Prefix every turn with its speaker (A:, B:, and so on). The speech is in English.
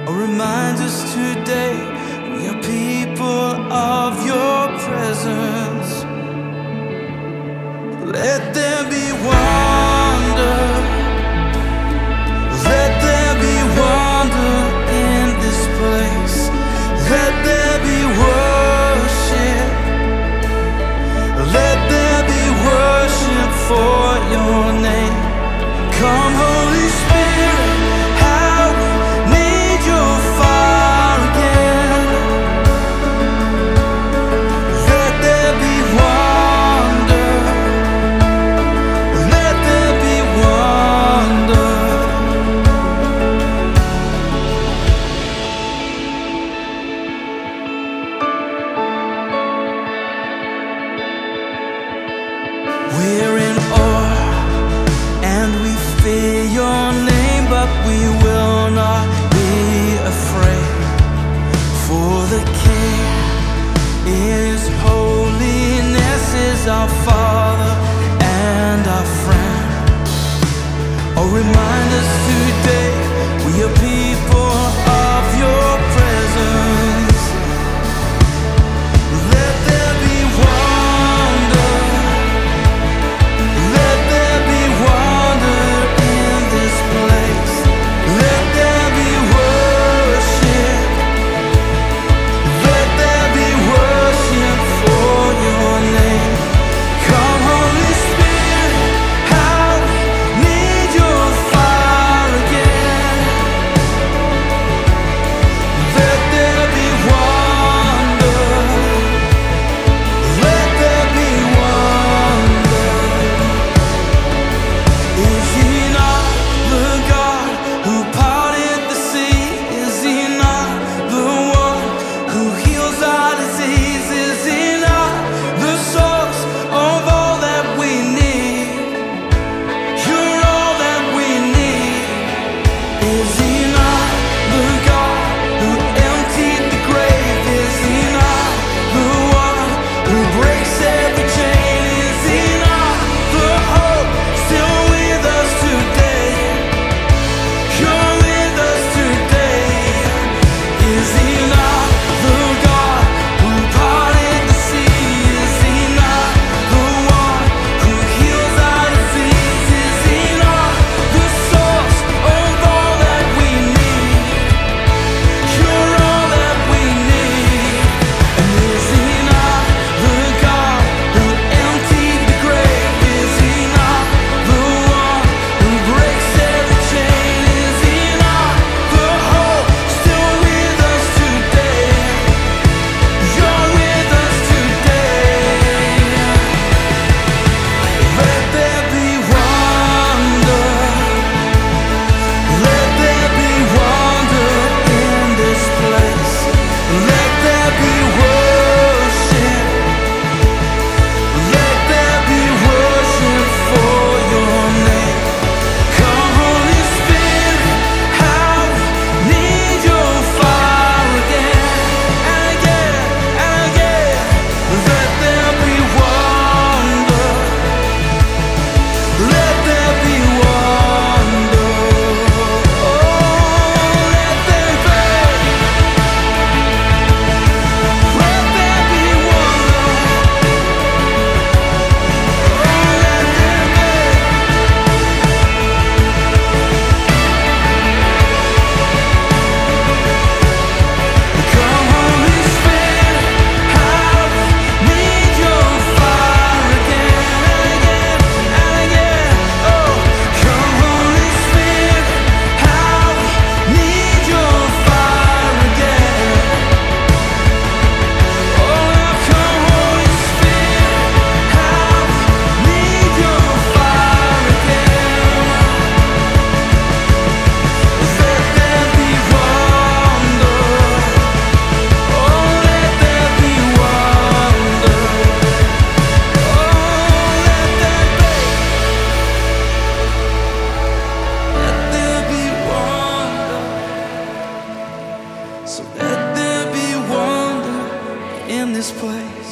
A: Oh, remind us today we are people of your presence. Let there be wonder. Let there be wonder in this place. Let there be worship. Let there be worship for your name. Come, Holy Spirit, how we need your fire again. Let there be wonder. Let there be wonder. We're in awe and we fear your name, but we will not be afraid. For the King is holiness, is our Father and our friend. Oh, remind us today we are people of your presence. Let there be wonder. Let there be wonder in this place. Let there be worship. Let there be worship for your name. Come, Holy Spirit, how we need your fire again. Let there be wonder. Let there be wonder. Is he not the God who parted the sea? Is he not the one who heals our disease? Is he not the source of all that we need? You're all that we need. Is he not the God who emptied the grave? Is he not the one who breaks every chain? Is he not the hope still with us today? You're with us today. Is he not the God who parted the sea? Is he not the one who heals our disease? Is he not the source of all that we need? You're all that we need. And is he not the God who emptied the grave? Is he not the one who breaks every chain? Is he not the hope still with us today? You're with us today. Let there be wonder. Let there be wonder in this place. Let there be worship. Let there be worship for your name. Come, Holy Spirit, how we need your fire again and again and again. Let there be wonder. Let there be wonder. Oh, let there be. Let there be wonder. Oh, let there be. Come, Holy Spirit, how we need your fire again and again. Oh, come, Holy Spirit, how we need your fire again. Oh, come, Holy Spirit, how we need your fire again. Let there be wonder. Oh, let there be wonder. Oh, let there be. Let there be wonder. So let there be wonder in this place.